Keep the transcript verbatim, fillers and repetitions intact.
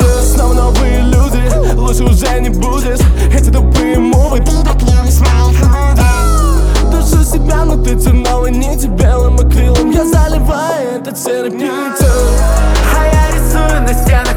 Снова новые люди, лучше уже не будет. Эти тупые мувы, душу себя, но ты новой нити белым акрилом. Я заливаю этот серый пятью, а я рисую на стенах